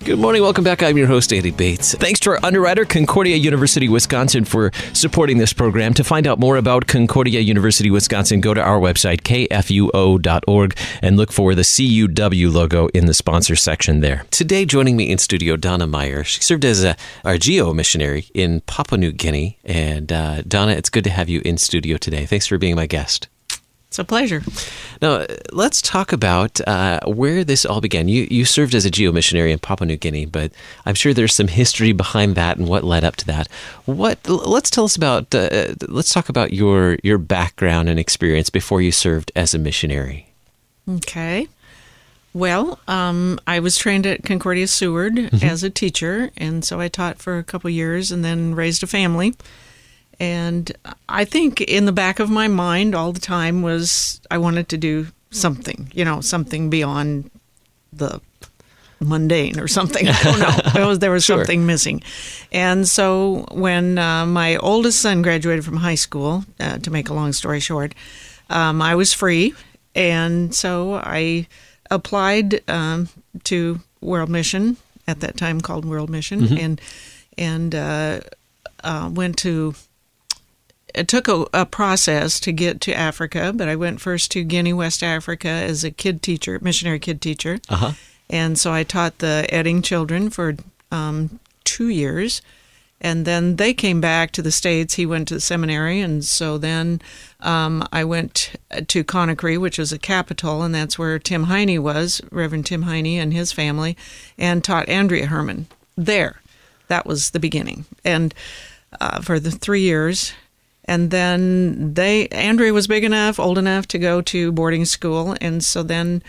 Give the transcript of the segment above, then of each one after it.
Good morning. Welcome back. I'm your host, Andy Bates. Thanks to our underwriter, Concordia University, Wisconsin, for supporting this program. To find out more about Concordia University, Wisconsin, go to our website, kfuo.org, and look for the CUW logo in the sponsor section there. Today, joining me in studio, Donna Meyer. She served as our geo missionary in Papua New Guinea. And Donna, it's good to have you in studio today. Thanks for being my guest. It's a pleasure. Now, let's talk about where this all began. You served as a geo-missionary in Papua New Guinea, but I'm sure there's some history behind that and what led up to that. Let's talk about your background and experience before you served as a missionary. Okay. Well, I was trained at Concordia Seward as a teacher, and so I taught for a couple years and then raised a family. And I think in the back of my mind all the time was I wanted to do something, something beyond the mundane or something. I don't know. There was Sure. something missing. And so when my oldest son graduated from high school, to make a long story short, I was free. And so I applied to World Mission, at that time called World Mission, and went to... It took a process to get to Africa, but I went first to Guinea, West Africa, as a missionary kid teacher. Uh-huh. And so I taught the Edding children for 2 years. And then they came back to the States. He went to the seminary. And so then I went to Conakry, which was a capital, and that's where Tim Heine was, Reverend Tim Heine and his family, and taught Andrea Herman there. That was the beginning. And for the 3 years... And then Andrea was old enough to go to boarding school. And so then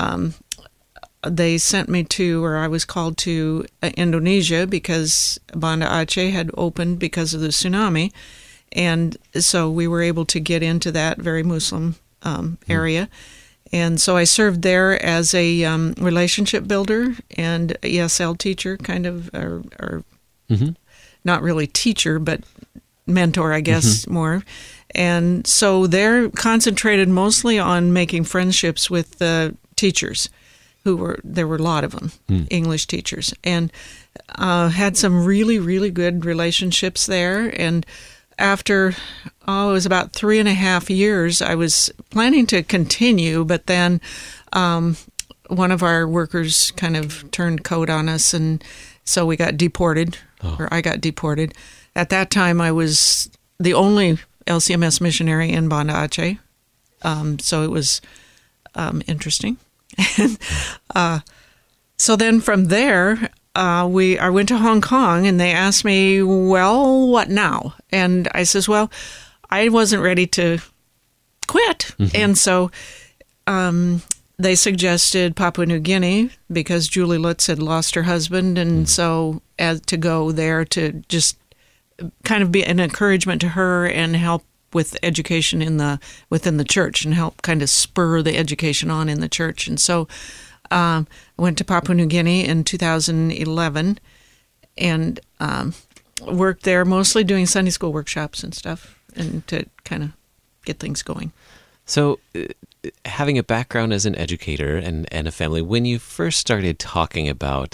they sent me I was called to Indonesia because Banda Aceh had opened because of the tsunami. And so we were able to get into that very Muslim area. And so I served there as a relationship builder and ESL teacher, kind of, or not really teacher, but mentor, I guess, more. And so they're concentrated mostly on making friendships with the teachers there were a lot of them, English teachers, and had some really, really good relationships there. And after, it was about 3.5 years, I was planning to continue, but then one of our workers kind of turned coat on us, and so we got deported, or I got deported. At that time, I was the only LCMS missionary in Banda Aceh, so it was interesting. So then from there, I went to Hong Kong, and they asked me, well, what now? And I says, well, I wasn't ready to quit. And so they suggested Papua New Guinea because Julie Lutz had lost her husband, and so to go there to just kind of be an encouragement to her and help with education within the church and help kind of spur the education on in the church. And so I went to Papua New Guinea in 2011 and worked there mostly doing Sunday school workshops and stuff and to kind of get things going. So having a background as an educator and a family, when you first started talking about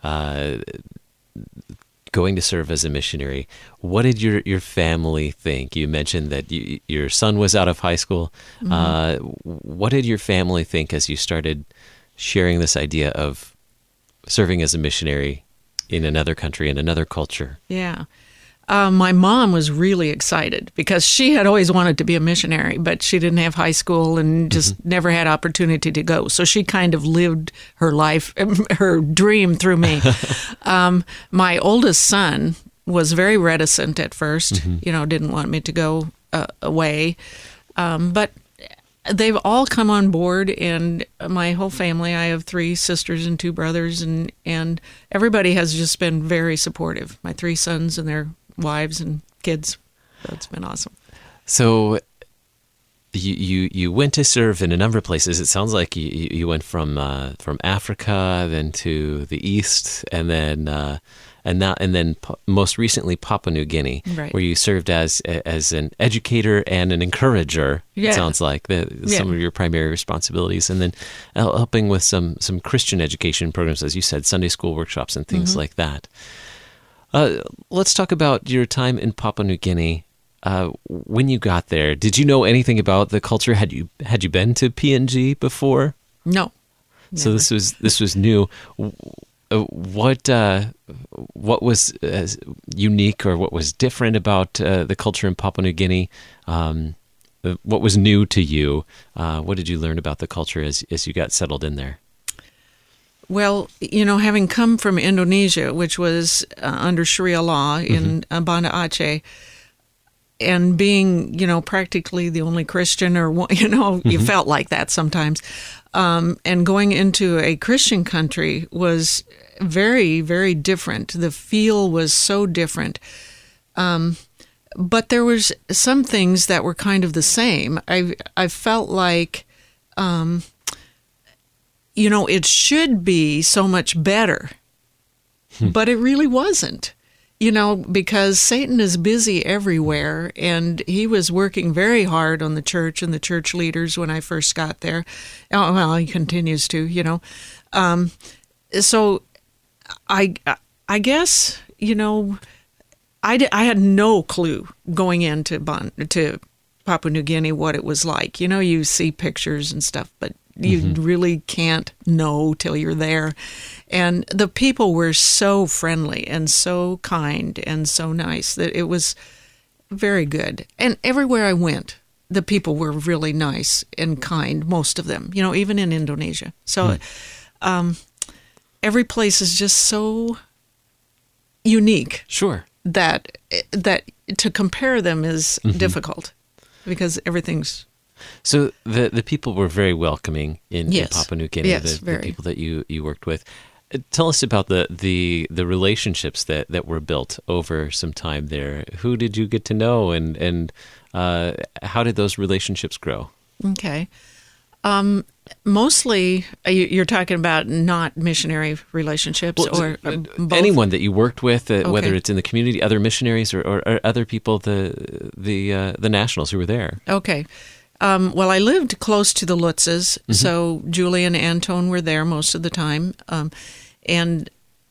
going to serve as a missionary, what did your family think? You mentioned that your son was out of high school. What did your family think as you started sharing this idea of serving as a missionary in another country, in another culture? Yeah. My mom was really excited because she had always wanted to be a missionary, but she didn't have high school and just never had opportunity to go. So she kind of lived her life, her dream through me. My oldest son was very reticent at first, didn't want me to go away. But they've all come on board, and my whole family, I have 3 sisters and 2 brothers, and everybody has just been very supportive. My 3 sons and their wives and kids. So it's been awesome. So you went to serve in a number of places. It sounds like you went from Africa, then to the East, and then and then most recently Papua New Guinea, Right. where you served as an educator and an encourager. Yeah. It sounds like some of your primary responsibilities, and then helping with some Christian education programs, as you said, Sunday school workshops and things like that. Let's talk about your time in Papua New Guinea. When you got there, did you know anything about the culture? Had you been to PNG before? No. So Never. this was new. What was unique or what was different about the culture in Papua New Guinea? What was new to you? What did you learn about the culture as you got settled in there? Well, having come from Indonesia, which was under Sharia law in Banda Aceh, and being, practically the only Christian, or, you felt like that sometimes. And going into a Christian country was very, very different. The feel was so different. But there was some things that were kind of the same. I felt like, it should be so much better, but it really wasn't. Because Satan is busy everywhere, and he was working very hard on the church and the church leaders when I first got there. Oh, well, he continues to, So I guess, I had no clue going into to Papua New Guinea what it was like. You see pictures and stuff, but you really can't know till you're there. And the people were so friendly and so kind and so nice that it was very good. And everywhere I went, the people were really nice and kind, most of them, even in Indonesia. So every place is just so unique. Sure. That to compare them is difficult because everything's... So the people were very welcoming in Papua New Guinea, Yes, the very. people that you worked with. Tell us about the relationships that were built over some time there. Who did you get to know, and how did those relationships grow? Okay. Mostly, you're talking about not missionary relationships, or both? Anyone that you worked with, whether Okay. it's in the community, other missionaries, or other people, the nationals who were there. Okay. Well, I lived close to the Lutzes, so Julie and Antone were there most of the time, and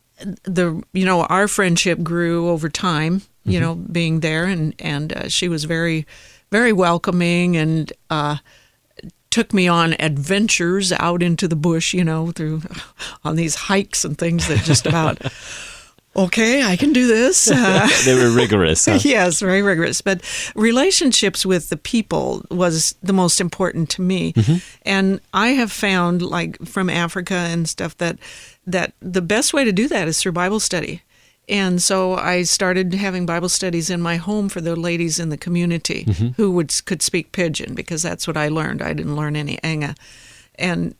our friendship grew over time. Being there, and she was very, very welcoming, and took me on adventures out into the bush. On these hikes and things that just about. Okay, I can do this. They were rigorous. Huh? Yes, very rigorous. But relationships with the people was the most important to me. And I have found, like from Africa and stuff, that the best way to do that is through Bible study. And so I started having Bible studies in my home for the ladies in the community who could speak Pidgin, because that's what I learned. I didn't learn any Enga. And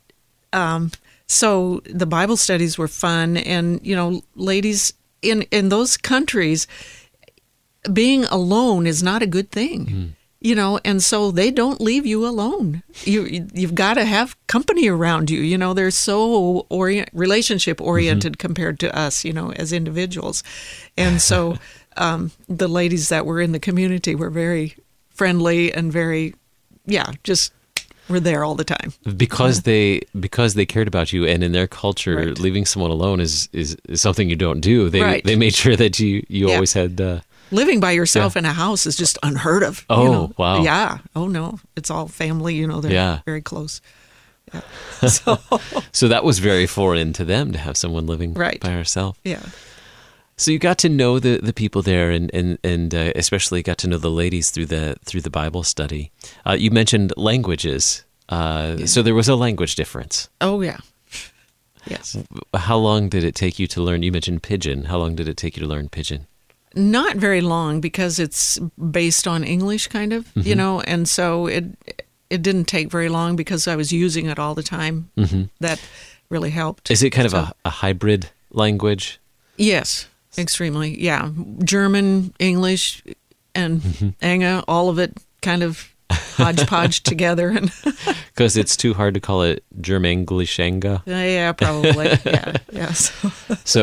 so the Bible studies were fun. And, ladies in those countries, being alone is not a good thing, and so they don't leave you alone. You've got to have company around you. They're so relationship oriented compared to us, as individuals. And so the ladies that were in the community were very friendly and very, just were there all the time. Because they cared about you, and in their culture, Right. leaving someone alone is something you don't do. Right. They made sure that you always had. Living by yourself in a house is just unheard of. Oh, wow. Yeah. Oh, no. It's all family. They're very close. Yeah. So that was very foreign to them, to have someone living Right. by herself. Yeah. So you got to know the people there, and especially got to know the ladies through the Bible study. You mentioned languages, so there was a language difference. Oh, yeah. Yes. How long did it take you to learn? You mentioned Pidgin. How long did it take you to learn Pidgin? Not very long, because it's based on English, kind of, and so it didn't take very long because I was using it all the time. That really helped. Is it kind of a hybrid language? Yes, extremely. Yeah. German, English, and Enga, all of it kind of hodgepodge together. And Because it's too hard to call it Germanglish Enga. yeah, probably. Yeah. So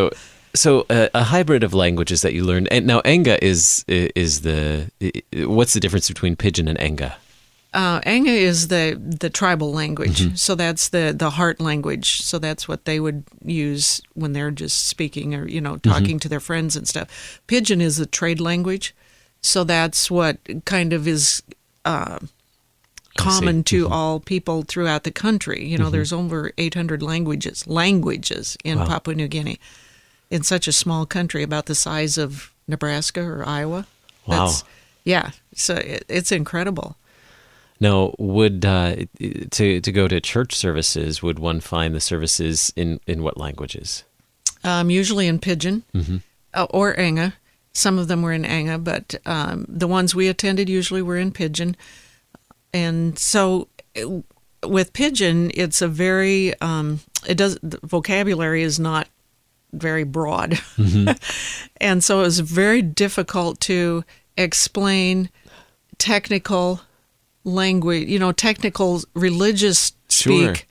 So a hybrid of languages that you learned. And now Enga is what's the difference between Pidgin and Enga? Enga is the tribal language, so that's the heart language. So that's what they would use when they're just speaking or talking to their friends and stuff. Pidgin is the trade language, so that's what kind of is common to all people throughout the country. There's over 800 languages in Papua New Guinea, in such a small country about the size of Nebraska or Iowa. Wow. So it's incredible. Now, would to go to church services, would one find the services in what languages? Usually in Pidgin or Enga. Some of them were in Enga, but the ones we attended usually were in Pidgin. And so with Pidgin, it's a very the vocabulary is not very broad, and so it was very difficult to explain technical language, technical religious speak,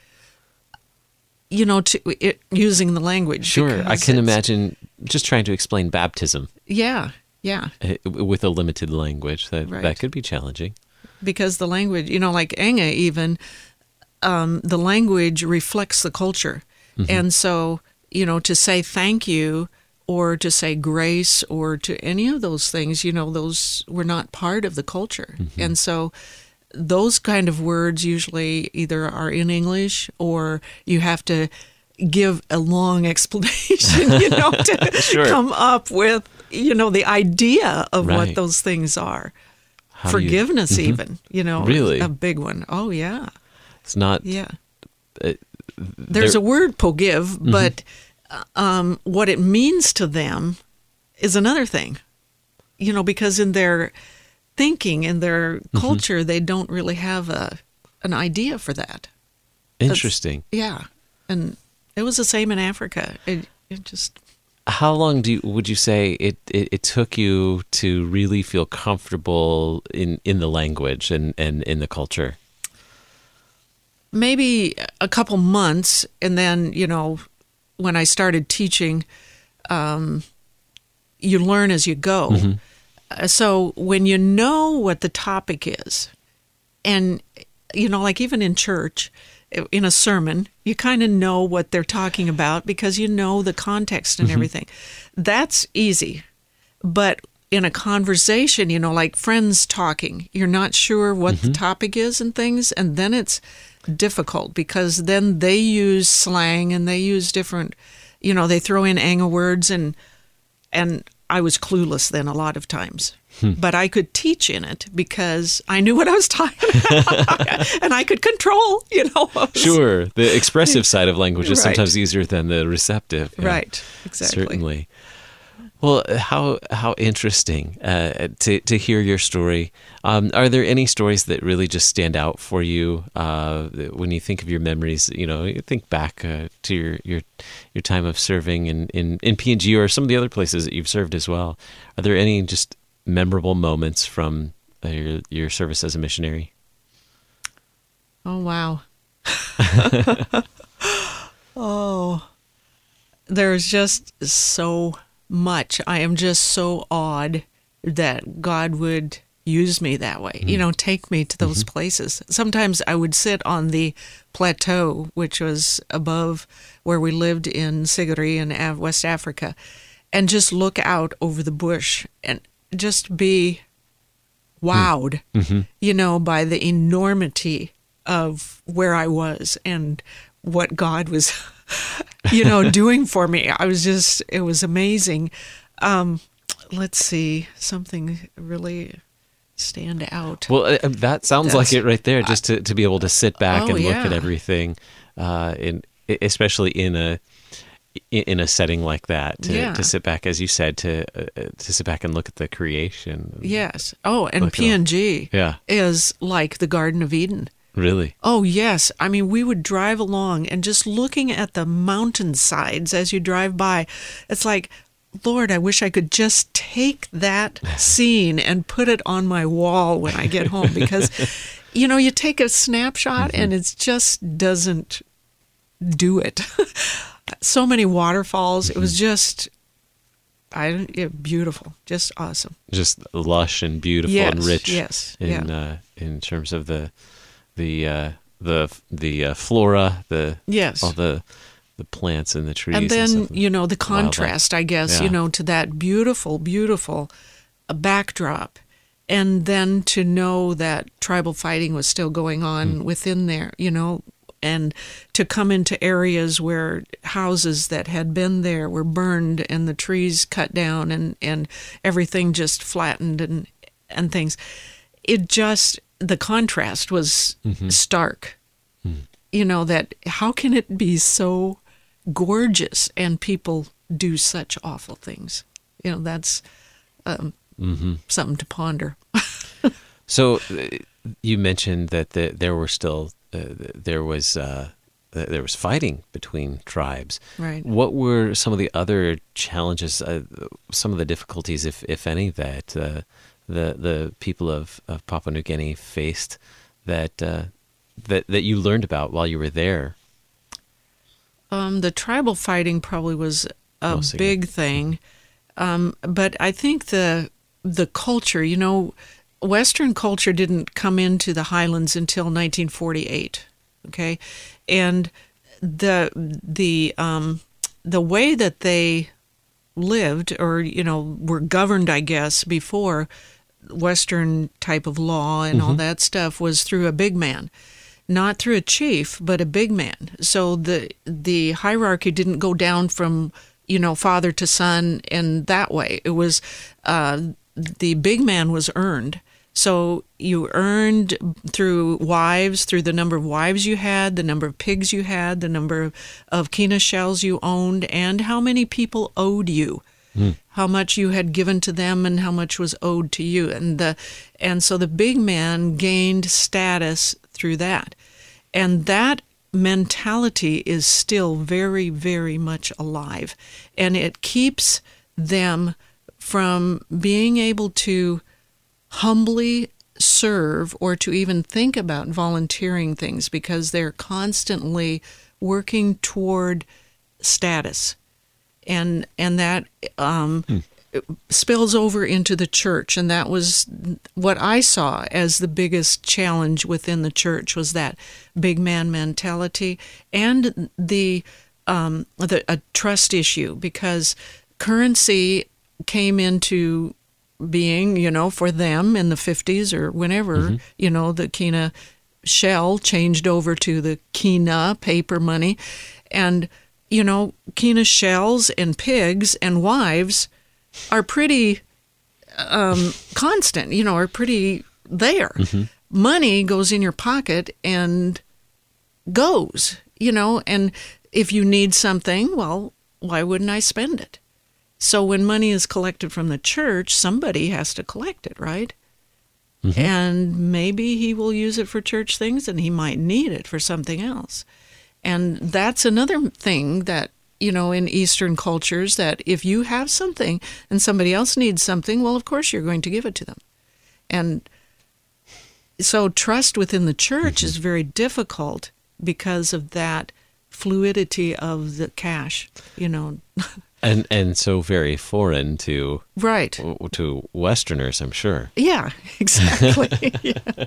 using the language. Sure, I can imagine just trying to explain baptism. Yeah. With a limited language, that could be challenging. Because the language, like Enga even, the language reflects the culture. And so, to say thank you or to say grace or to any of those things, those were not part of the culture. And so those kind of words usually either are in English or you have to give a long explanation, to come up with, the idea of what those things are. Forgiveness even, really? A big one. Oh, yeah. It's not... Yeah. There's a word, pogive, but what it means to them is another thing, because in their thinking, in their culture, they don't really have an idea for that. Interesting. Yeah. And it was the same in Africa. It just... How long would you say it took you to really feel comfortable in the language and in the culture? Maybe a couple months, and then, when I started teaching, you learn as you go. So when you know what the topic is, and, like even in church, in a sermon, you kind of know what they're talking about because you know the context and everything. That's easy. But in a conversation, like friends talking, you're not sure what the topic is and things, and then it's difficult because then they use slang and they use different, they throw in Enga words, and I was clueless then a lot of times. But I could teach in it because I knew what I was talking about, and I could control, Sure, the expressive side of language is sometimes easier than the receptive. Yeah. Right, exactly. Certainly. Well, how interesting to hear your story. Are there any stories that really just stand out for you when you think of your memories? You think back to your time of serving in PNG or some of the other places that you've served as well. Are there any just memorable moments from your service as a missionary? Oh, wow. Oh, there's just so much. I am just so awed that God would use me that way, take me to those places. Sometimes I would sit on the plateau, which was above where we lived in Sigiri in West Africa, and just look out over the bush and just be wowed, by the enormity of where I was and what God was, doing for me. It was amazing. Let's see, something really stand out. Well, that sounds like it right there, just to be able to sit back and look at everything, especially in a setting like that, to sit back, as you said, to sit back and look at the creation. Yes. Oh, and PNG is like the Garden of Eden. Really? Oh, yes. I mean, we would drive along and just looking at the mountainsides as you drive by, it's like, Lord, I wish I could just take that scene and put it on my wall when I get home because, you take a snapshot and it just doesn't do it. So many waterfalls. It was just Beautiful, just awesome. Just lush and beautiful and rich. Yes, in terms of the flora, all the plants and the trees, and then and the contrast, I guess, to that beautiful, beautiful backdrop, and then to know that tribal fighting was still going on within there, and to come into areas where houses that had been there were burned and the trees cut down and everything just flattened and things. The contrast was stark. That how can it be so gorgeous and people do such awful things? That's something to ponder. So you mentioned that there was fighting between tribes. Right. What were some of the other challenges, some of the difficulties, if any, that the people of Papua New Guinea faced that you learned about while you were there? The tribal fighting probably was a big thing, but I think the culture, Western culture didn't come into the highlands until 1948. Okay, and the way that they lived, or were governed, I guess, before Western type of law and all that stuff, was through a big man, not through a chief, but a big man. So the hierarchy didn't go down from father to son in that way. It was the big man was earned. So you earned through wives, through the number of wives you had, the number of pigs you had, the number of kina shells you owned, and how many people owed you, how much you had given to them, and how much was owed to you. And so the big man gained status through that. And that mentality is still very, very much alive. And it keeps them from being able to humbly serve or to even think about volunteering things, because they're constantly working toward status, and that spills over into the church. And that was what I saw as the biggest challenge within the church, was that big man mentality and a trust issue, because currency came into being, for them in the 50s or whenever, the kina shell changed over to the kina paper money. And, kina shells and pigs and wives are pretty constant, are pretty there. Money goes in your pocket and goes, and if you need something, well, why wouldn't I spend it? So when money is collected from the church, somebody has to collect it, right? And maybe he will use it for church things, and he might need it for something else. And that's another thing that, in Eastern cultures, that if you have something and somebody else needs something, well, of course you're going to give it to them. And so trust within the church is very difficult because of that fluidity of the cash, And so very foreign to Westerners, I'm sure. Yeah, exactly. Yeah.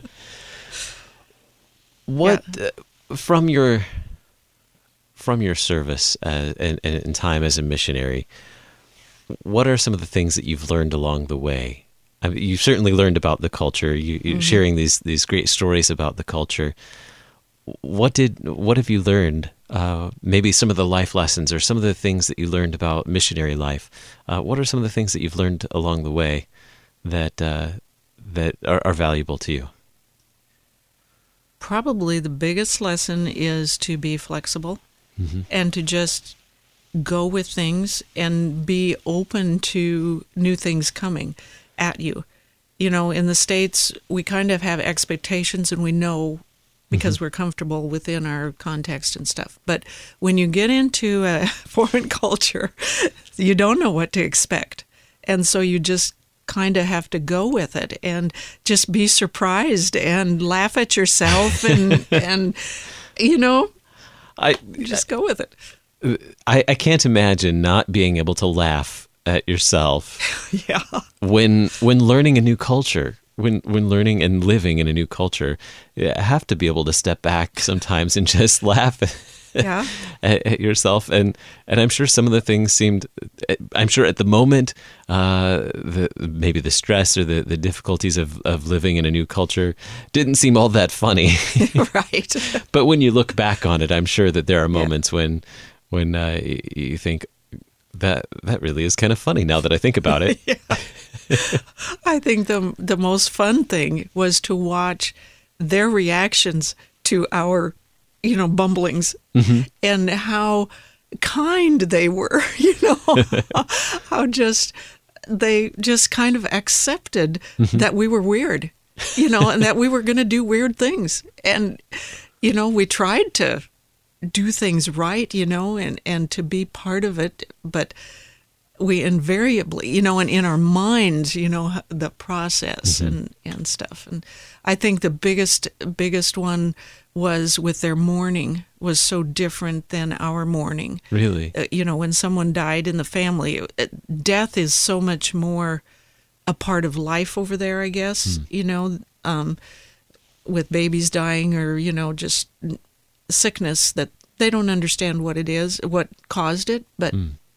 What from your service and time as a missionary, what are some of the things that you've learned along the way? I mean, you've certainly learned about the culture. You sharing these great stories about the culture. What have you learned? Maybe some of the life lessons or some of the things that you learned about missionary life. What are some of the things that you've learned along the way that are valuable to you? Probably the biggest lesson is to be flexible and to just go with things and be open to new things coming at you. In the States, we kind of have expectations, and we know because we're comfortable within our context and stuff. But when you get into a foreign culture, you don't know what to expect. And so you just kind of have to go with it and just be surprised and laugh at yourself and you just go with it. I can't imagine not being able to laugh at yourself Yeah. when learning a new culture, when learning and living in a new culture. You have to be able to step back sometimes and just laugh Yeah. at yourself. And I'm sure some of the things seemed, I'm sure at the moment, maybe the stress or the difficulties of living in a new culture didn't seem all that funny. Right. But when you look back on it, I'm sure that there are moments when you think that really is kind of funny now that I think about it. Yeah. I think the most fun thing was to watch their reactions to our, bumblings, and how kind they were, how they just kind of accepted that we were weird, and that we were going to do weird things. And, we tried to do things right, and to be part of it, but we invariably, and in our minds, the process and stuff. And I think the biggest one was with their mourning was so different than our mourning. Really? When someone died in the family, death is so much more a part of life over there, I guess, with babies dying or, just sickness that they don't understand what it is, what caused it, but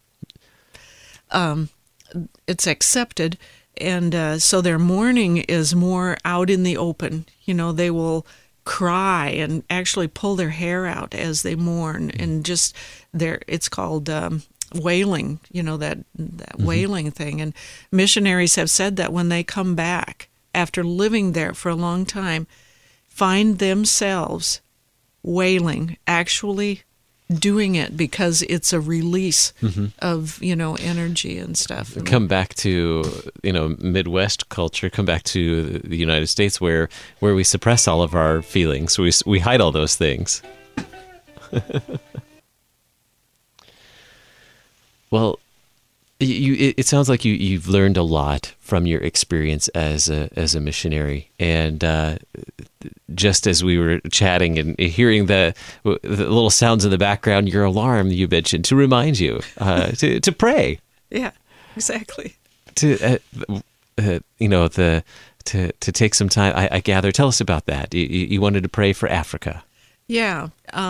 it's accepted. And so their mourning is more out in the open. They will cry and actually pull their hair out as they mourn, and just it's called wailing, that wailing thing. And missionaries have said that when they come back after living there for a long time, find themselves wailing, actually doing it because it's a release of, energy and stuff. Come back to, Midwest culture, come back to the United States where we suppress all of our feelings. We hide all those things. Well, it sounds like you've learned a lot from your experience as a missionary, and just as we were chatting and hearing the little sounds in the background, your alarm you mentioned to remind you to pray. Yeah, exactly. To take some time. I gather. Tell us about that. You wanted to pray for Africa. Yeah,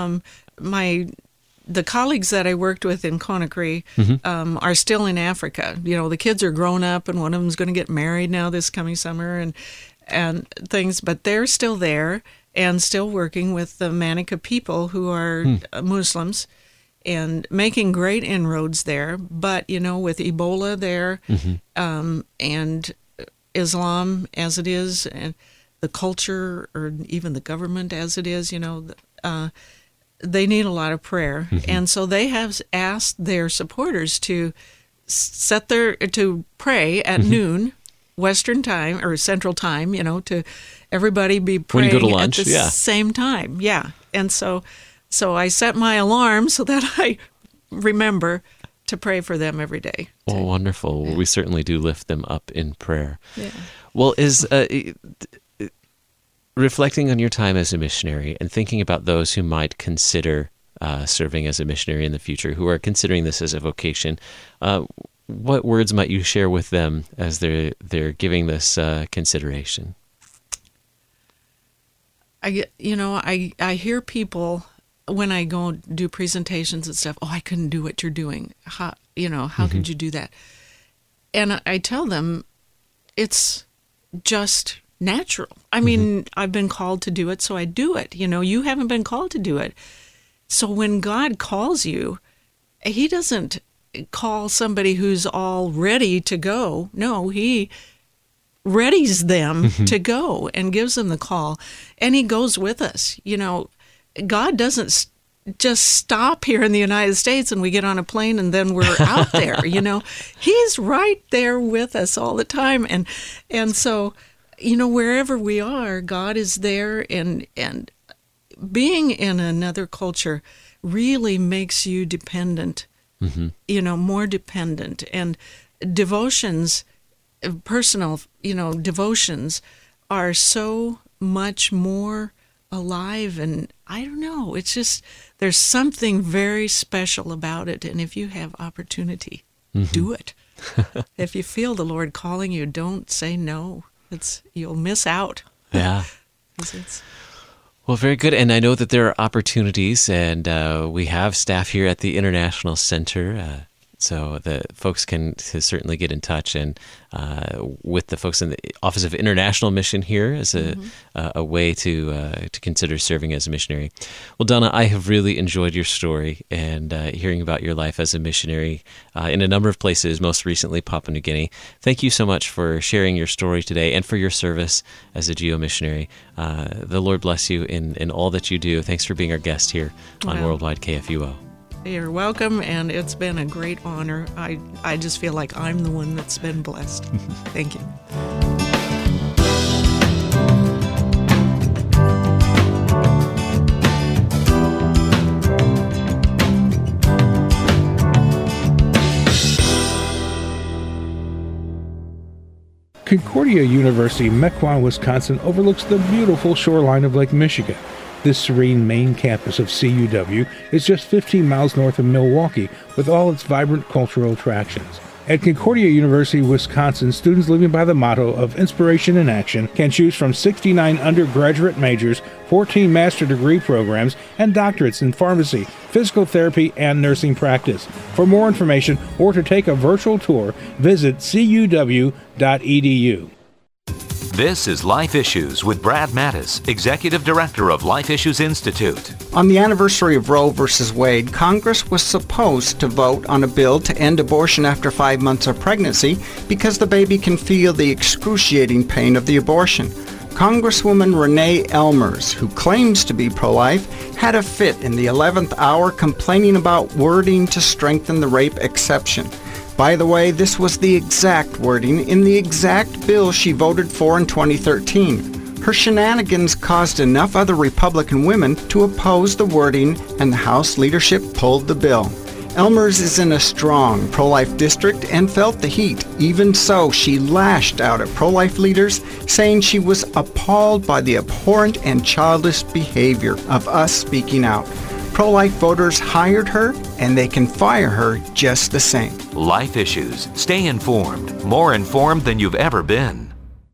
the colleagues that I worked with in Conakry are still in Africa. The kids are grown up, and one of them's going to get married now this coming summer, and things. But they're still there and still working with the Manica people who are Muslims, and making great inroads there. But with Ebola there, and Islam as it is, and the culture, or even the government as it is, they need a lot of prayer. And so they have asked their supporters to to pray at noon, Western time or Central time, to everybody be praying when you go to lunch, at the same time. Yeah. And so I set my alarm so that I remember to pray for them every day. Oh, wonderful. Well, we certainly do lift them up in prayer. Yeah. Well, reflecting on your time as a missionary and thinking about those who might consider serving as a missionary in the future, who are considering this as a vocation, what words might you share with them as they're giving this consideration? I hear people when I go do presentations and stuff. Oh, I couldn't do what you're doing. How could you do that? And I tell them, it's just natural. I mean, I've been called to do it, so I do it. You haven't been called to do it. So when God calls you, He doesn't call somebody who's all ready to go. No, He readies them to go and gives them the call, and He goes with us. God doesn't just stop here in the United States and we get on a plane and then we're out there. He's right there with us all the time, and so wherever we are, God is there, and being in another culture really makes you dependent. More dependent, and devotions, personal, devotions are so much more alive, and I don't know, it's just, there's something very special about it, and if you have opportunity, do it. If you feel the Lord calling you, don't say no. You'll miss out. Yeah. It's Well, very good. And I know that there are opportunities, and we have staff here at the International Center, so the folks can certainly get in touch and with the folks in the Office of International Mission here as a way to consider serving as a missionary. Well, Donna, I have really enjoyed your story and hearing about your life as a missionary in a number of places, most recently Papua New Guinea. Thank you so much for sharing your story today and for your service as a geo-missionary. The Lord bless you in all that you do. Thanks for being our guest here on Worldwide KFUO. You're welcome, and it's been a great honor. I just feel like I'm the one that's been blessed. Thank you. Concordia University, Mequon, Wisconsin overlooks the beautiful shoreline of Lake Michigan. This serene main campus of CUW is just 15 miles north of Milwaukee, with all its vibrant cultural attractions. At Concordia University, Wisconsin, students living by the motto of inspiration in action can choose from 69 undergraduate majors, 14 master degree programs, and doctorates in pharmacy, physical therapy, and nursing practice. For more information or to take a virtual tour, visit cuw.edu. This is Life Issues with Brad Mattis, Executive Director of Life Issues Institute. On the anniversary of Roe v. Wade, Congress was supposed to vote on a bill to end abortion after 5 months of pregnancy because the baby can feel the excruciating pain of the abortion. Congresswoman Renee Elmers, who claims to be pro-life, had a fit in the 11th hour complaining about wording to strengthen the rape exception. By the way, this was the exact wording in the exact bill she voted for in 2013. Her shenanigans caused enough other Republican women to oppose the wording, and the House leadership pulled the bill. Elmers is in a strong pro-life district and felt the heat. Even so, she lashed out at pro-life leaders, saying she was appalled by the abhorrent and childish behavior of us speaking out. Pro-life voters hired her, and they can fire her just the same. Life Issues. Stay informed. More informed than you've ever been.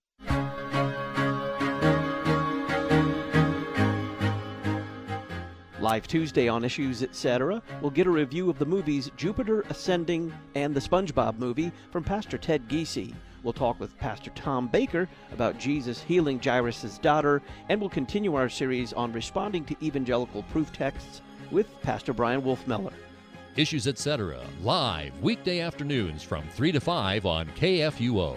Live Tuesday on Issues, Etc., we'll get a review of the movies Jupiter Ascending and the SpongeBob movie from Pastor Ted Giese. We'll talk with Pastor Tom Baker about Jesus healing Jairus' daughter, and we'll continue our series on responding to evangelical proof texts with Pastor Brian Wolfmeller. Issues, Etc., live weekday afternoons from 3 to 5 on KFUO.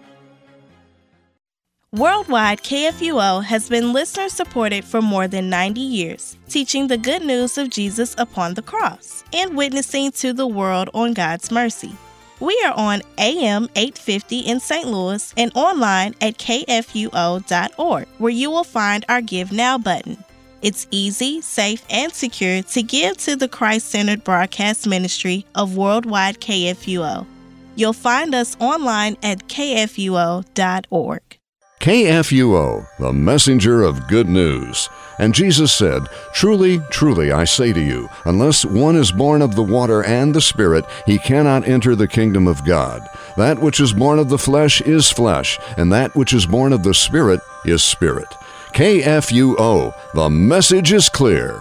Worldwide KFUO has been listener-supported for more than 90 years, teaching the good news of Jesus upon the cross and witnessing to the world on God's mercy. We are on AM 850 in St. Louis and online at kfuo.org, where you will find our Give Now button. It's easy, safe, and secure to give to the Christ-centered broadcast ministry of Worldwide KFUO. You'll find us online at kfuo.org. KFUO, the messenger of good news. And Jesus said, "Truly, truly, I say to you, unless one is born of the water and the Spirit, he cannot enter the kingdom of God. That which is born of the flesh is flesh, and that which is born of the Spirit is spirit." KFUO, the message is clear.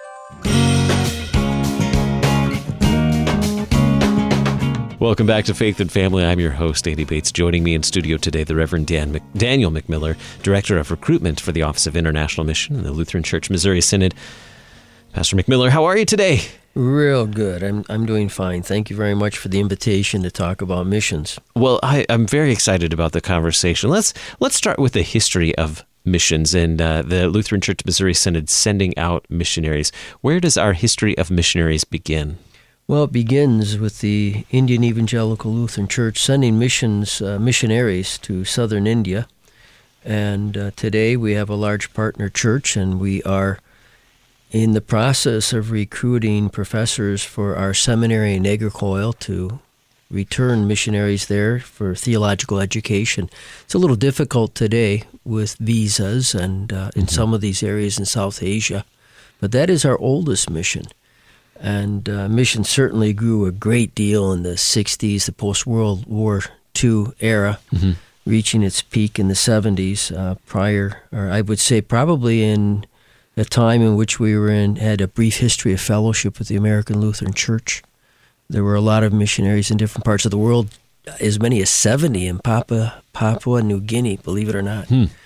Welcome back to Faith and Family. I'm your host, Andy Bates. Joining me in studio today, the Reverend Daniel McMiller, Director of Recruitment for the Office of International Mission in the Lutheran Church Missouri Synod. Pastor McMiller, how are you today? Real good. I'm doing fine. Thank you very much for the invitation to talk about missions. Well, I'm very excited about the conversation. Let's start with the history of missions and the Lutheran Church Missouri Synod sending out missionaries. Where does our history of missionaries begin? Well, it begins with the Indian Evangelical Lutheran Church sending missionaries to southern India. And today we have a large partner church, and we are in the process of recruiting professors for our seminary in Nagercoil to return missionaries there for theological education. It's a little difficult today with visas and in some of these areas in South Asia, but that is our oldest mission. And mission certainly grew a great deal in the 60s, the post-World War II era, reaching its peak in the 70s, I would say probably in a time in which we had a brief history of fellowship with the American Lutheran Church. There were a lot of missionaries in different parts of the world, as many as 70 in Papua New Guinea, believe it or not.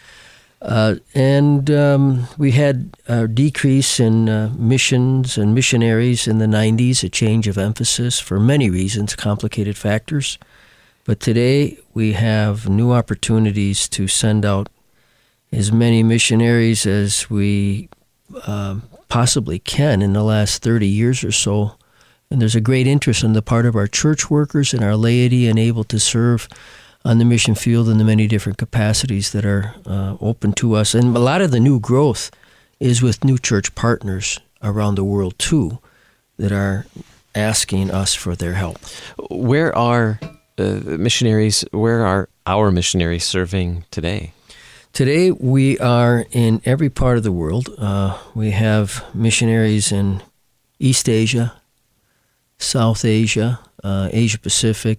We had a decrease in missions and missionaries in the 90s, a change of emphasis for many reasons, complicated factors. But today we have new opportunities to send out as many missionaries as we possibly can in the last 30 years or so. And there's a great interest on the part of our church workers and our laity and able to serve on the mission field in the many different capacities that are open to us. And a lot of the new growth is with new church partners around the world, too, that are asking us for their help. Where are missionaries, where are our missionaries serving today? Today, we are in every part of the world. We have missionaries in East Asia, South Asia, Asia Pacific,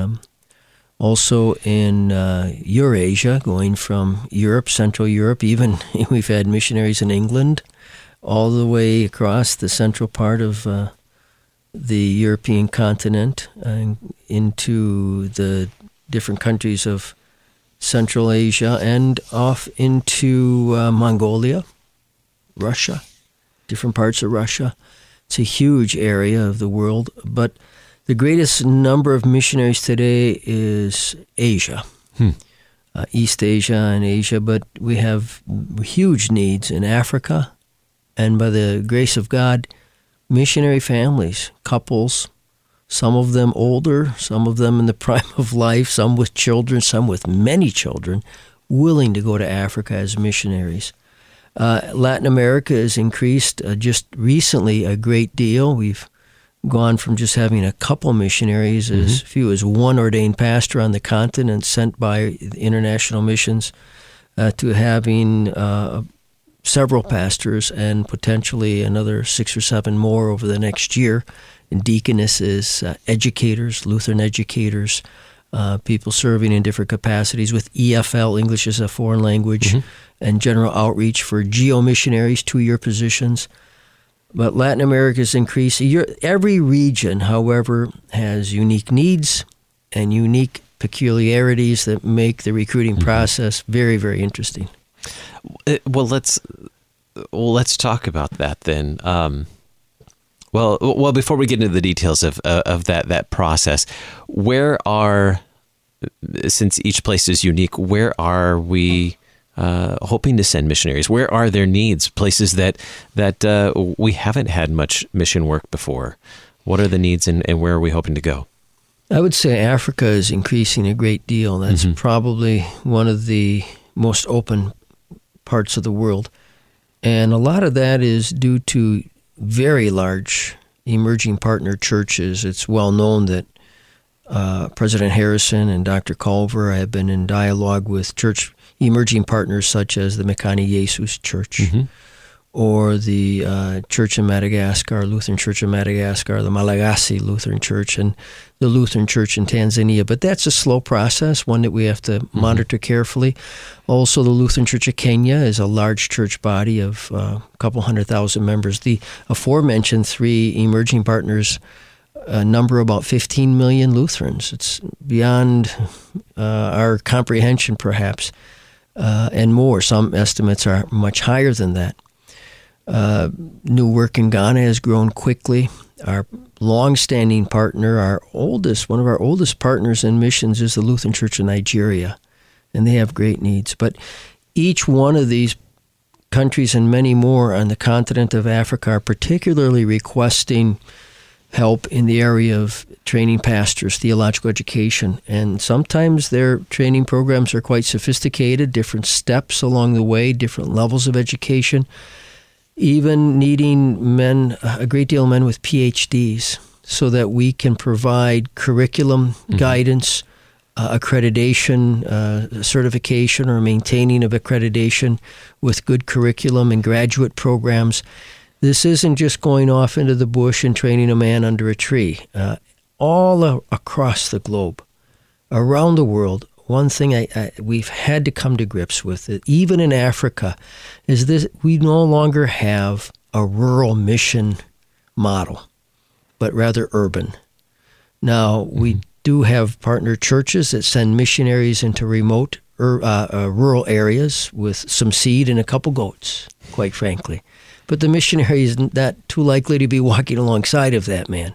also in Eurasia, going from Europe, Central Europe. Even we've had missionaries in England, all the way across the central part of the European continent and into the different countries of Central Asia and off into Mongolia, Russia, different parts of Russia. It's a huge area of the world, but the greatest number of missionaries today is Asia, East Asia and Asia, but we have huge needs in Africa, and by the grace of God, missionary families, couples, some of them older, some of them in the prime of life, some with children, some with many children, willing to go to Africa as missionaries. Latin America has increased just recently a great deal. We've gone from just having a couple missionaries, as few as one ordained pastor on the continent sent by international missions, to having several pastors and potentially another 6 or 7 more over the next year, and deaconesses, educators, Lutheran educators, people serving in different capacities with EFL, English as a foreign language, and general outreach for geo-missionaries, 2-year positions. But Latin America is increasing. Every region, however, has unique needs and unique peculiarities that make the recruiting process very, very interesting. Well, let's talk about that then. Well, before we get into the details of that process, since each place is unique, where are we hoping to send missionaries? Where are their needs? Places that we haven't had much mission work before. What are the needs, and where are we hoping to go? I would say Africa is increasing a great deal. That's probably one of the most open parts of the world. And a lot of that is due to very large emerging partner churches. It's well known that President Harrison and Dr. Culver have been in dialogue with church emerging partners such as the Mekane Jesus Church or the Church in Madagascar, Lutheran Church in Madagascar, the Malagasy Lutheran Church, and the Lutheran Church in Tanzania. But that's a slow process, one that we have to monitor carefully. Also, the Lutheran Church of Kenya is a large church body of a couple 100,000 members. The aforementioned 3 emerging partners number about 15 million Lutherans. It's beyond our comprehension, perhaps, and more. Some estimates are much higher than that. New work in Ghana has grown quickly. Our long-standing partner, one of our oldest partners in missions is the Lutheran Church of Nigeria, and they have great needs. But each one of these countries and many more on the continent of Africa are particularly requesting help in the area of training pastors, theological education. And sometimes their training programs are quite sophisticated, different steps along the way, different levels of education, even needing a great deal of men with PhDs so that we can provide curriculum, guidance, accreditation, certification or maintaining of accreditation with good curriculum and graduate programs. This isn't just going off into the bush and training a man under a tree. All across the globe, around the world, one thing we've had to come to grips with, even in Africa, is this: we no longer have a rural mission model, but rather urban. Now, we do have partner churches that send missionaries into remote rural areas with some seed and a couple goats, quite frankly. But the missionary is not too likely to be walking alongside of that man.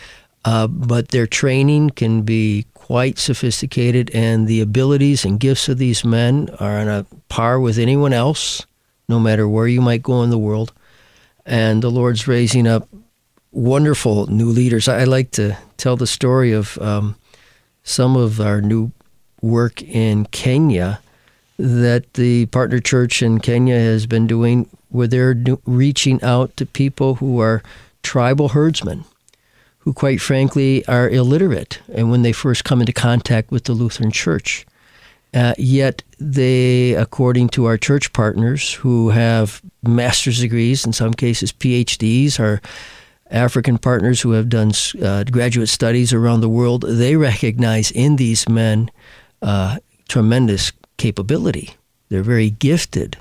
But their training can be quite sophisticated, and the abilities and gifts of these men are on a par with anyone else, no matter where you might go in the world. And the Lord's raising up wonderful new leaders. I like to tell the story of some of our new work in Kenya that the partner church in Kenya has been doing, where they're reaching out to people who are tribal herdsmen, who quite frankly are illiterate, and when they first come into contact with the Lutheran Church. Yet they, according to our church partners who have master's degrees, in some cases PhDs, our African partners who have done graduate studies around the world, they recognize in these men tremendous capability. They're very gifted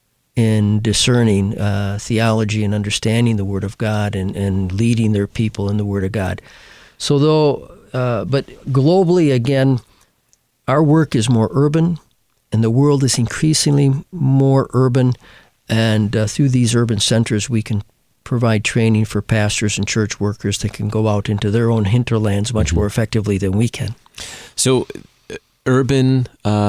in discerning theology and understanding the Word of God and leading their people in the Word of God. So but globally, again, our work is more urban, and the world is increasingly more urban, and through these urban centers we can provide training for pastors and church workers that can go out into their own hinterlands much more effectively than we can. So urban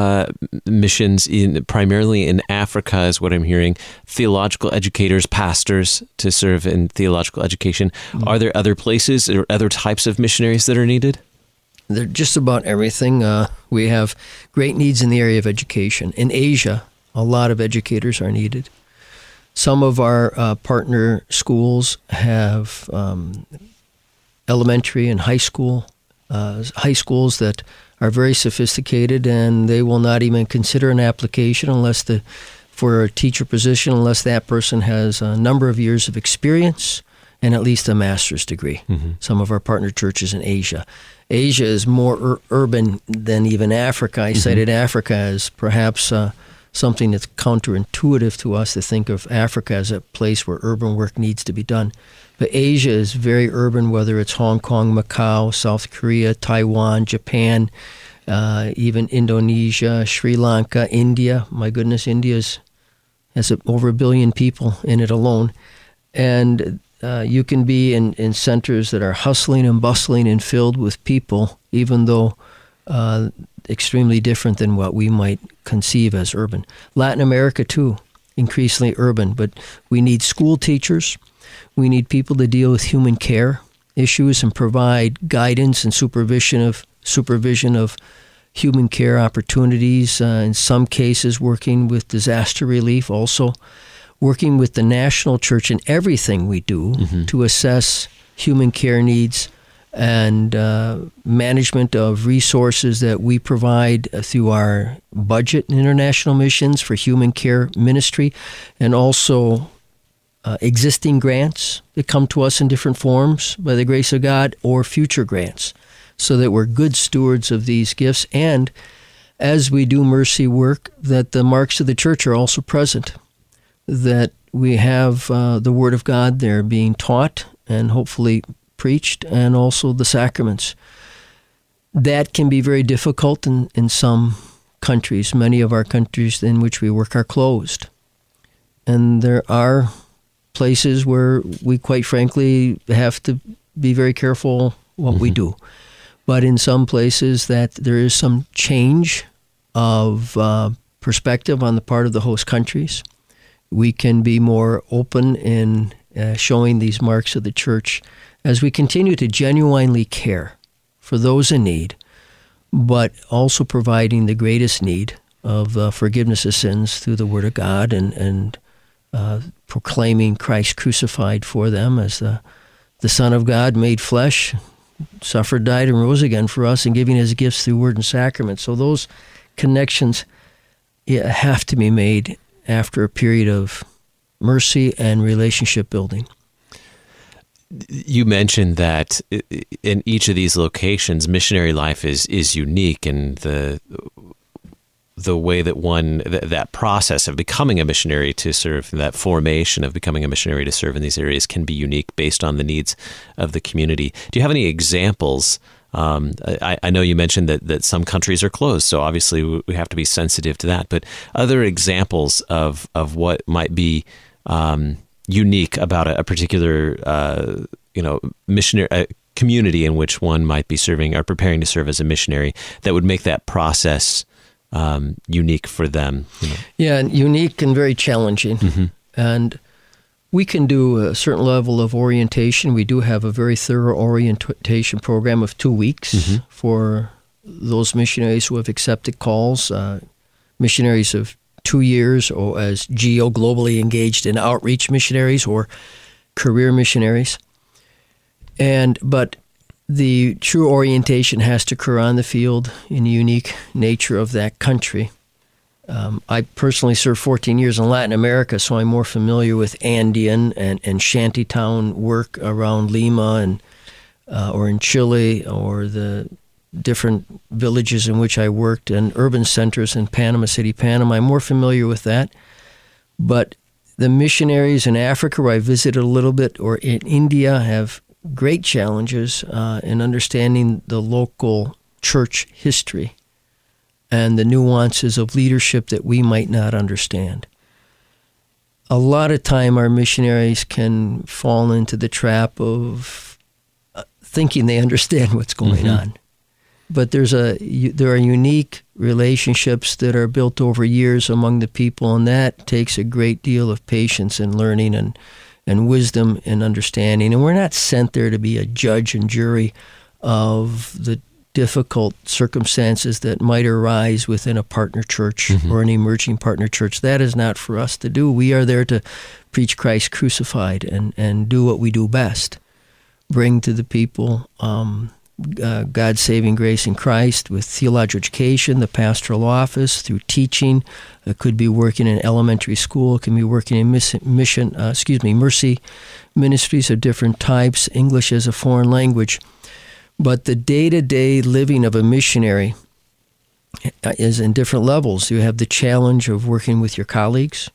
missions primarily in Africa is what I'm hearing. Theological educators, pastors to serve in theological education. Mm-hmm. Are there other places or other types of missionaries that are needed? They're just about everything. We have great needs in the area of education. In Asia, a lot of educators are needed. Some of our partner schools have elementary and high schools that are very sophisticated, and they will not even consider an application for a teacher position unless that person has a number of years of experience and at least a master's degree. Mm-hmm. Some of our partner churches in Asia. Asia is more urban than even Africa. I cited Africa as perhaps something that's counterintuitive to us to think of Africa as a place where urban work needs to be done. But Asia is very urban, whether it's Hong Kong, Macau, South Korea, Taiwan, Japan, even Indonesia, Sri Lanka, India. My goodness, India has over 1 billion people in it alone. And you can be in centers that are hustling and bustling and filled with people, even though extremely different than what we might conceive as urban. Latin America, too, increasingly urban, but we need school teachers. We need people to deal with human care issues and provide guidance and supervision of human care opportunities, in some cases working with disaster relief, also working with the national church in everything we do to assess human care needs and management of resources that we provide through our budget and international missions for human care ministry, and also existing grants that come to us in different forms by the grace of God, or future grants, so that we're good stewards of these gifts. And as we do mercy work, that the marks of the church are also present, that we have the Word of God there being taught and hopefully preached, and also the sacraments. That can be very difficult in some countries. Many of our countries in which we work are closed. And there are places where we quite frankly have to be very careful what we do. But in some places that there is some change of perspective on the part of the host countries, we can be more open in showing these marks of the church as we continue to genuinely care for those in need, but also providing the greatest need of forgiveness of sins through the Word of God, and proclaiming Christ crucified for them as the Son of God made flesh, suffered, died, and rose again for us, and giving His gifts through Word and Sacrament. So those connections have to be made after a period of mercy, and relationship building. You mentioned that in each of these locations, missionary life is unique, and the way that that process of becoming a missionary to serve, that formation of becoming a missionary to serve in these areas can be unique based on the needs of the community. Do you have any examples? I know you mentioned that some countries are closed, so obviously we have to be sensitive to that. But other examples of what might be unique about a particular missionary community in which one might be serving or preparing to serve as a missionary that would make that process unique for them. Yeah, and unique and very challenging. Mm-hmm. And we can do a certain level of orientation. We do have a very thorough orientation program of 2 weeks for those missionaries who have accepted calls. Missionaries of 2 years, or as GEO, globally engaged in outreach missionaries or career missionaries. But the true orientation has to occur on the field in the unique nature of that country. I personally served 14 years in Latin America, so I'm more familiar with Andean and shantytown work around Lima and or in Chile, or the different villages in which I worked, and urban centers in Panama City, Panama. I'm more familiar with that. But the missionaries in Africa, where I visited a little bit, or in India, have great challenges in understanding the local church history and the nuances of leadership that we might not understand. A lot of time our missionaries can fall into the trap of thinking they understand what's going on. But there are unique relationships that are built over years among the people, and that takes a great deal of patience and learning and wisdom and understanding. And we're not sent there to be a judge and jury of the difficult circumstances that might arise within a partner church or an emerging partner church. That is not for us to do. We are there to preach Christ crucified and do what we do best. Bring to the people God's saving grace in Christ with theological education, the pastoral office, through teaching. It could be working in elementary school. It can be working in mercy ministries of different types, English as a foreign language. But the day-to-day living of a missionary is in different levels. You have the challenge of working with your colleagues,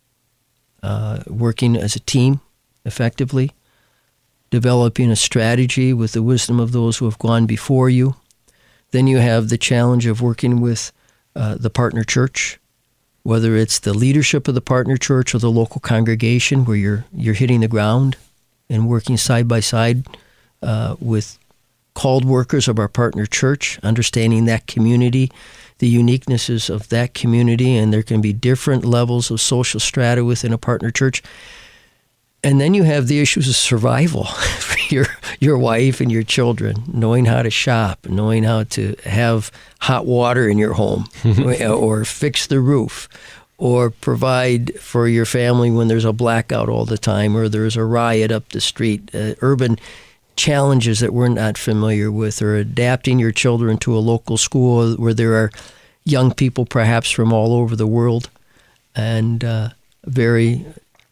working as a team effectively, developing a strategy with the wisdom of those who have gone before you. Then you have the challenge of working with the partner church, whether it's the leadership of the partner church or the local congregation, where you're hitting the ground and working side by side with called workers of our partner church, understanding that community, the uniquenesses of that community, and there can be different levels of social strata within a partner church. And then you have the issues of survival for your wife and your children, knowing how to shop, knowing how to have hot water in your home, or fix the roof, or provide for your family when there's a blackout all the time, or there's a riot up the street. Urban challenges that we're not familiar with, or adapting your children to a local school where there are young people perhaps from all over the world, and very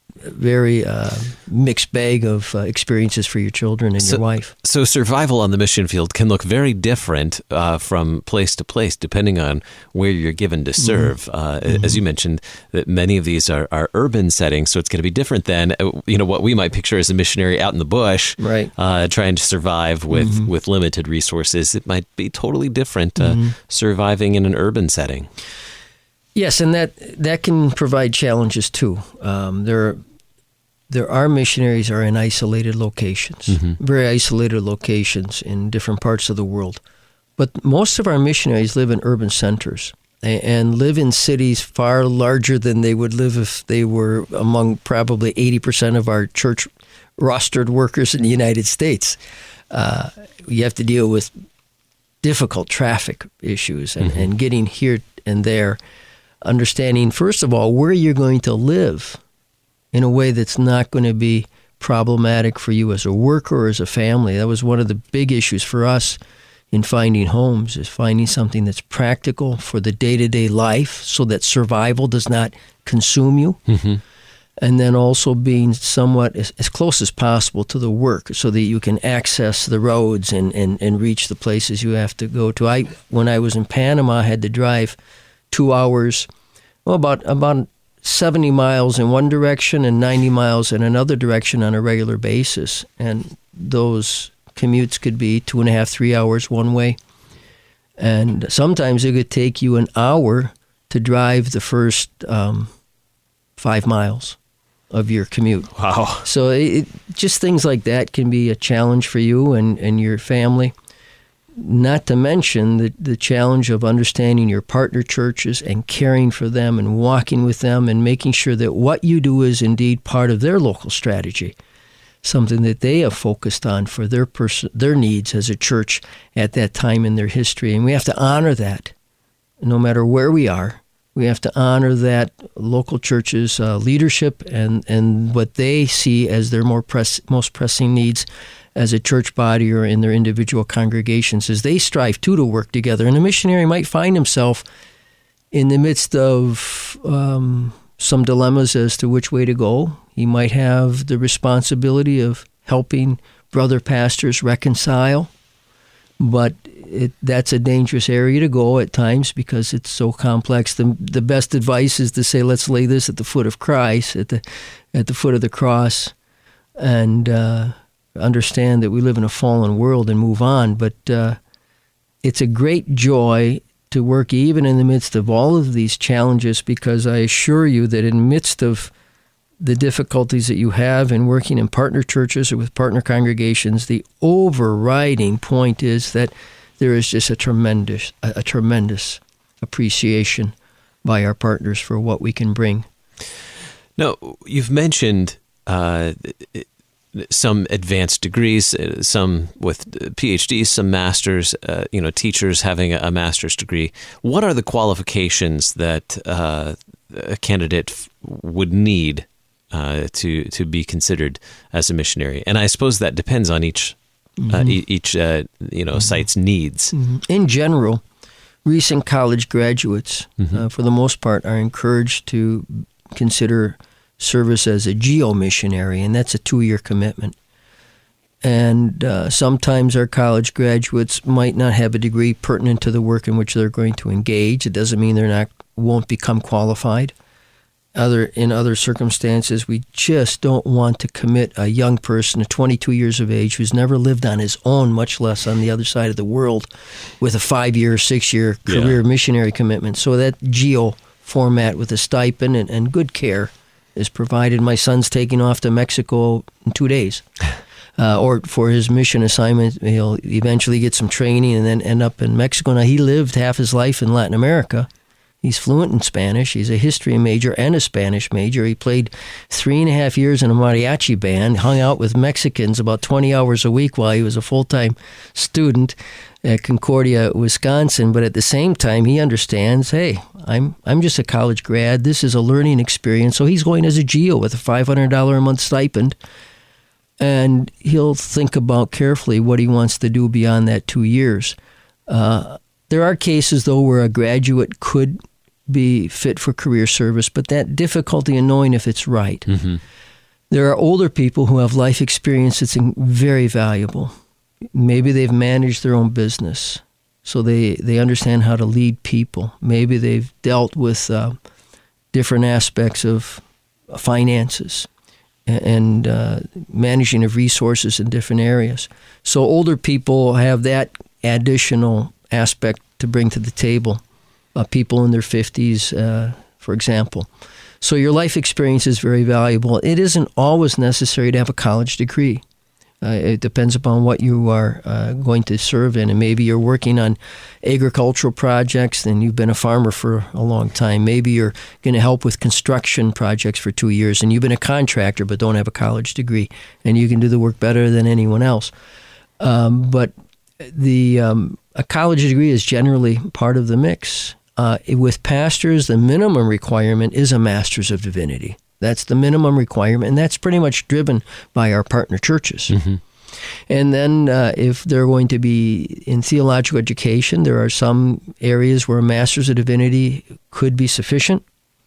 mixed bag of experiences for your children and your wife. So survival on the mission field can look very different from place to place, depending on where you're given to serve. As you mentioned, that many of these are urban settings, so it's going to be different than what we might picture as a missionary out in the bush, right? Trying to survive with limited resources. It might be totally different surviving in an urban setting. Yes, and that can provide challenges too. There are missionaries are in isolated locations, very isolated locations in different parts of the world. But most of our missionaries live in urban centers and live in cities far larger than they would live if they were among probably 80% of our church rostered workers in the United States. You have to deal with difficult traffic issues and getting here and there, understanding, first of all, where you're going to live in a way that's not going to be problematic for you as a worker or as a family. That was one of the big issues for us in finding homes, is finding something that's practical for the day-to-day life so that survival does not consume you. and then also being somewhat as close as possible to the work so that you can access the roads and reach the places you have to go to. When I was in Panama, I had to drive 2 hours, about 70 miles in one direction and 90 miles in another direction on a regular basis. And those commutes could be 2.5, 3 hours one way. And sometimes it could take you an hour to drive the first 5 miles of your commute. Wow. So just things like that can be a challenge for you and your family. Not to mention the challenge of understanding your partner churches and caring for them and walking with them and making sure that what you do is indeed part of their local strategy, something that they have focused on for their needs as a church at that time in their history. And we have to honor that no matter where we are. We have to honor that local church's leadership and what they see as their most pressing needs as a church body or in their individual congregations as they strive to work together. And a missionary might find himself in the midst of some dilemmas as to which way to go. He might have the responsibility of helping brother pastors reconcile, but that's a dangerous area to go at times because it's so complex. The best advice is to say, let's lay this at the foot of Christ, at the foot of the cross, and understand that we live in a fallen world and move on. But it's a great joy to work even in the midst of all of these challenges, because I assure you that in the midst of the difficulties that you have in working in partner churches or with partner congregations, the overriding point is that there is just a tremendous appreciation by our partners for what we can bring. Now, you've mentioned some advanced degrees, some with PhDs, some masters, teachers having a master's degree. What are the qualifications that a candidate would need to be considered as a missionary? And I suppose that depends on each site's needs. Mm-hmm. In general, recent college graduates, for the most part, are encouraged to consider service as a geo-missionary, and that's a 2-year commitment. And sometimes our college graduates might not have a degree pertinent to the work in which they're going to engage. It doesn't mean won't become qualified. In other circumstances, we just don't want to commit a young person of 22 years of age who's never lived on his own, much less on the other side of the world, with a 5-year, 6-year career missionary commitment. So that geo format with a stipend and good care is provided. My son's taking off to Mexico in 2 days. Or for his mission assignment, he'll eventually get some training and then end up in Mexico. Now, he lived half his life in Latin America. He's fluent in Spanish. He's a history major and a Spanish major. He played 3.5 years in a mariachi band, hung out with Mexicans about 20 hours a week while he was a full-time student at Concordia, Wisconsin. But at the same time, he understands, hey, I'm just a college grad. This is a learning experience. So he's going as a geo with a $500 a month stipend. And he'll think about carefully what he wants to do beyond that 2 years. There are cases, though, where a graduate could be fit for career service, but that difficulty in knowing if it's right. Mm-hmm. There are older people who have life experience that's very valuable. Maybe they've managed their own business, so they understand how to lead people. Maybe they've dealt with different aspects of finances and managing of resources in different areas. So older people have that additional aspect to bring to the table. People in their 50s, for example. So your life experience is very valuable. It isn't always necessary to have a college degree. It depends upon what you are going to serve in. And maybe you're working on agricultural projects and you've been a farmer for a long time. Maybe you're going to help with construction projects for 2 years and you've been a contractor but don't have a college degree and you can do the work better than anyone else. But a college degree is generally part of the mix. With pastors, the minimum requirement is a Master's of Divinity. That's the minimum requirement, and that's pretty much driven by our partner churches. Mm-hmm. And then if they're going to be in theological education, there are some areas where a Master's of Divinity could be sufficient.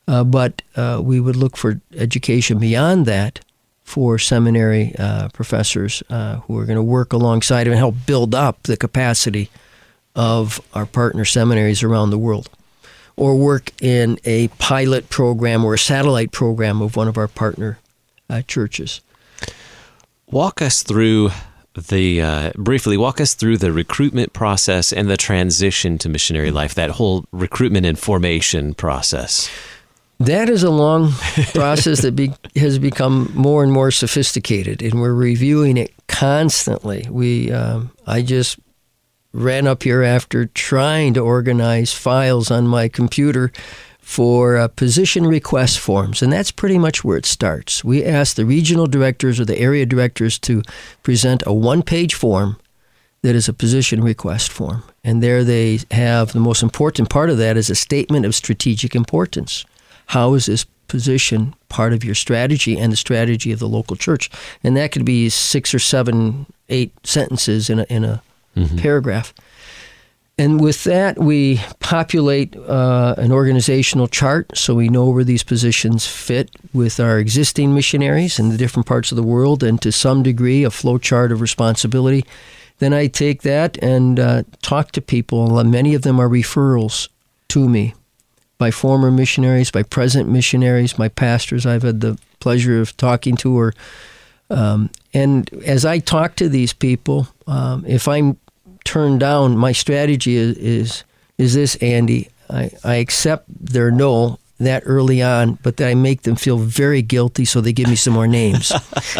But we would look for education beyond that for seminary professors who are going to work alongside and help build up the capacity of our partner seminaries around the world, or work in a pilot program or a satellite program of one of our partner churches. Walk us through briefly walk us through the recruitment process and the transition to missionary life, that whole recruitment and formation process. That is a long process that has become more and more sophisticated, and we're reviewing it constantly. I just ran up here after trying to organize files on my computer for position request forms, and that's pretty much where it starts. We ask the regional directors or the area directors to present a one-page form that is a position request form, and there they have the most important part of that is a statement of strategic importance. How is this position part of your strategy and the strategy of the local church? And that could be 6 or 7, 8 sentences in a paragraph. And with that, we populate an organizational chart so we know where these positions fit with our existing missionaries in the different parts of the world, and to some degree a flow chart of responsibility. Then I take that and talk to people. Many of them are referrals to me by former missionaries, by present missionaries, my pastors I've had the pleasure of talking to. And as I talk to these people, if I'm turned down, my strategy is this, Andy. I accept their no that early on, but then I make them feel very guilty, so they give me some more names.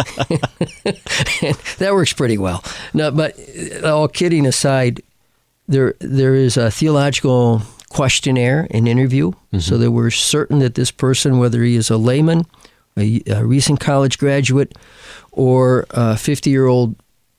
That works pretty well. No, but all kidding aside, there is a theological questionnaire and interview, so that we're certain that this person, whether he is a layman, a recent college graduate, or a 50-year-old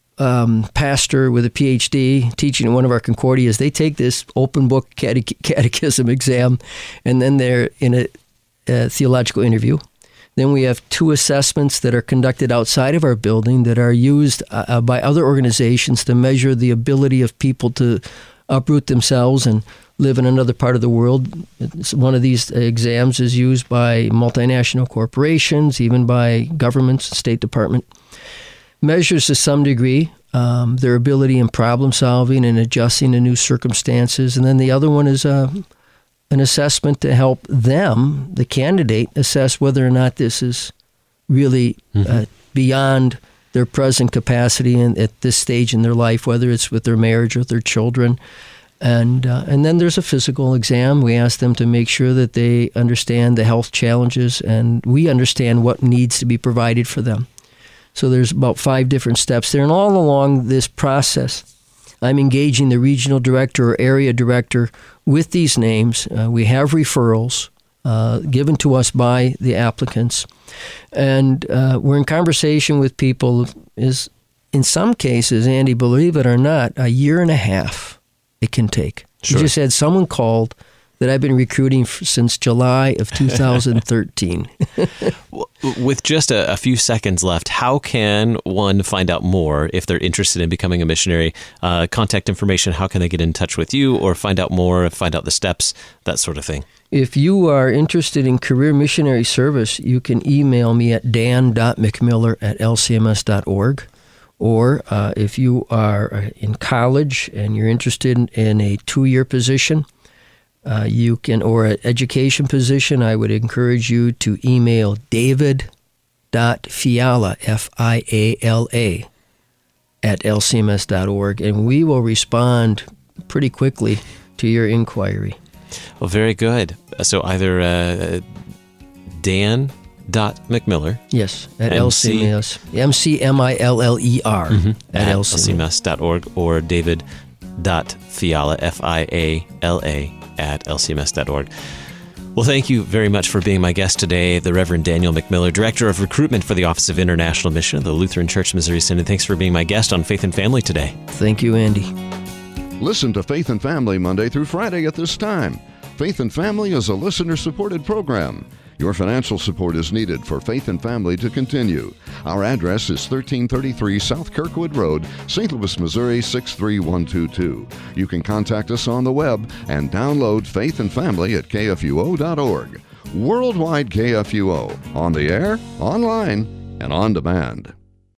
pastor with a PhD teaching in one of our Concordias, they take this open book catechism exam, and then they're in a theological interview. Then we have 2 assessments that are conducted outside of our building that are used by other organizations to measure the ability of people to uproot themselves and live in another part of the world. One of these exams is used by multinational corporations, even by governments, State Department. Measures to some degree their ability in problem solving and adjusting to new circumstances. And then the other one is an assessment to help them, the candidate, assess whether or not this is really beyond their present capacity and at this stage in their life, whether it's with their marriage or their children. And then there's a physical exam. We ask them to make sure that they understand the health challenges, and we understand what needs to be provided for them. So there's about 5 different steps there. And all along this process, I'm engaging the regional director or area director with these names. We have referrals given to us by the applicants. And we're in conversation with people. Is in some cases, Andy, believe it or not, a year and a half it can take. Sure. You just had someone called that I've been recruiting since July of 2013. With just a few seconds left, how can one find out more if they're interested in becoming a missionary? Contact information, how can they get in touch with you or find out more, find out the steps, that sort of thing? If you are interested in career missionary service, you can email me at dan.mcmiller@lcms.org. Or if you are in college and you're interested in a 2-year position, you can, or an education position, I would encourage you to email david.fiala, F-I-A-L-A, at lcms.org, and we will respond pretty quickly to your inquiry. Well, very good. So either Dan.McMiller. Yes, at LCMS. M-C-M-I-L-L-E-R at lcms.org, or David.Fiala, F-I-A-L-A, at lcms.org. Well, thank you very much for being my guest today, the Reverend Daniel McMiller, Director of Recruitment for the Office of International Mission of the Lutheran Church Missouri Synod. Thanks for being my guest on Faith and Family today. Thank you, Andy. Listen to Faith and Family Monday through Friday at this time. Faith and Family is a listener-supported program. Your financial support is needed for Faith and Family to continue. Our address is 1333 South Kirkwood Road, St. Louis, Missouri 63122. You can contact us on the web and download Faith and Family at kfuo.org. Worldwide KFUO, on the air, online, and on demand.